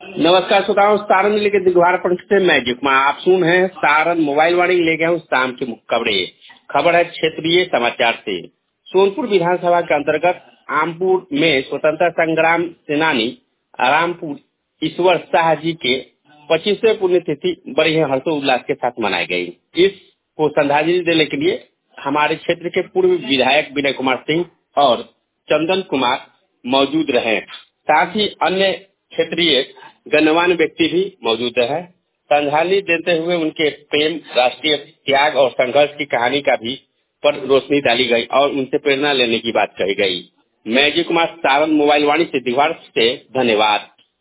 नमस्कार श्रोताओं, सारण जिले के दिघवार प्रखंड से मैं जिकमा आप सुन हैं सारण मोबाइल वाणी लेके हूँ शाम की मुख्य खबरें। खबर है क्षेत्रीय समाचार से। सोनपुर विधानसभा के अंतर्गत आमपुर में स्वतंत्रता संग्राम सेनानी रामपुर ईश्वर शाह जी के 25वें पुण्यतिथि बड़े ही हर्षोल्लास के साथ मनाई गई। इसको श्रद्धांजलि देने के लिए हमारे क्षेत्र के पूर्व विधायक विनय कुमार सिंह और चंदन कुमार मौजूद रहे। साथ ही अन्य क्षेत्रीय गणमान्य व्यक्ति भी मौजूद है। श्रद्धांजलि देते हुए उनके प्रेम, राष्ट्रीय त्याग और संघर्ष की कहानी का भी पर रोशनी डाली गई और उनसे प्रेरणा लेने की बात कही गई। मैं जी कुमार, सारण मोबाइल वाणी से दिघवार से, धन्यवाद।